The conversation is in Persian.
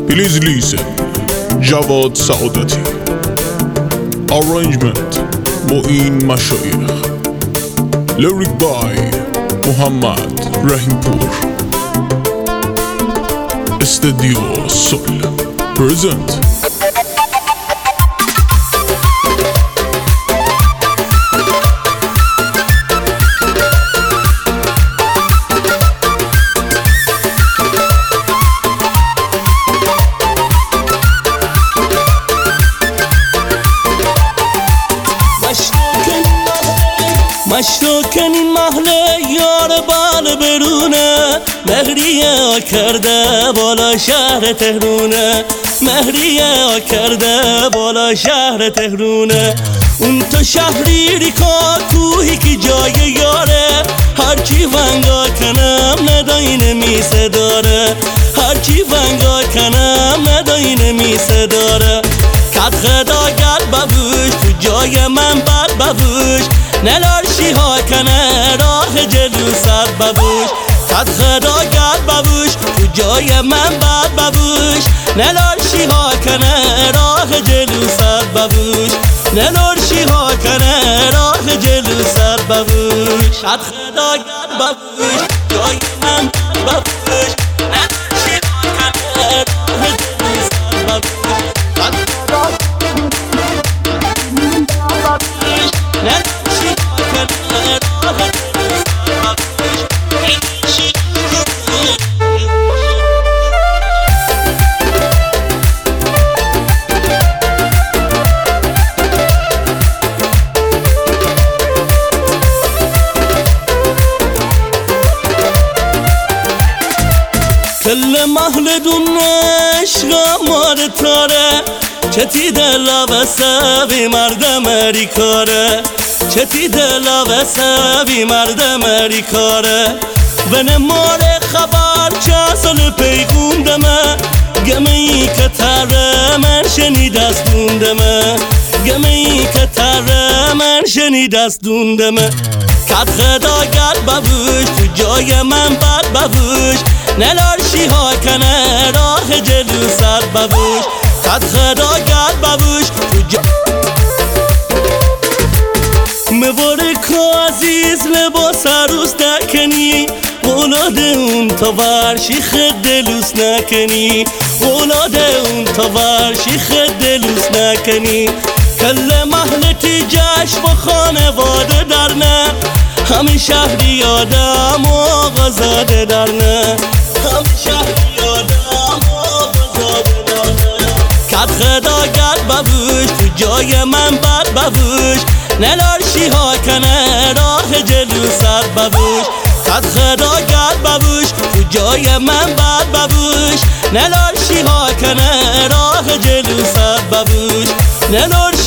Please listen. جواد سعادتی. Arrangement معین مشایخ. Lyric by محمد رحیمپور. استودیو سول present. مشروکن این محله یار بال برونه، مهریه کرده بالا شهر تهرونه، مهریه کرده بالا شهر تهرونه. اون تو شهری کا کوهی که جای یاره، هرچی ونگا کنم نداین میسه داره، هرچی ونگا کنم نداین میسه داره. کت خدا گرد ببوش تو جای من بد ببوش، نلارشی ها کنه راه جلو سر ببوش. کت خدا گرد ببوش تو جای من بد ببوش، نلارشی ها کنه راه جلو سر ببوش، نلارشی ها کنه راه جلو سر ببوش. کت خدا گرد ببوش جای من بد ببوش، نلارشی ها کنه راه جلو سر ببوش. کت خدا کل محل دون عشق مار تاره، چتی دلا بسه بی مردم اری کاره، چتی دلا بسه بی مردم اری کاره. و نمار خبر چه سال پیغون دمه، گمه ای که تره من شنید از دوندمه، گمه ای که تره من شنید از دوندمه. کت خدا گرد ببوش تو جای من بد ببوش، نلارشی ها کنه راه جلو سر ببوش. کت خدا گرد ببوش تو مواره که عزیز لباس عروس نکنی، اولاد اون تا ورشی خد دلوس نکنی، اولاد اون تا ورشی خد دلوس نکنی. کل محلتی جشن و خانواده درنه، همه شهری آدم و آقازاده درنه، همه شهری آدم و آقازاده درنه. کت خدا گرد ببوش تو جای من بد ببوش، نلارشی ها کنه راه جلو سر ببوش. کت خدا گرد ببوش تو جای من بد ببوش، نلارشی ها کنه راه جلو سر ببوش، نلارشی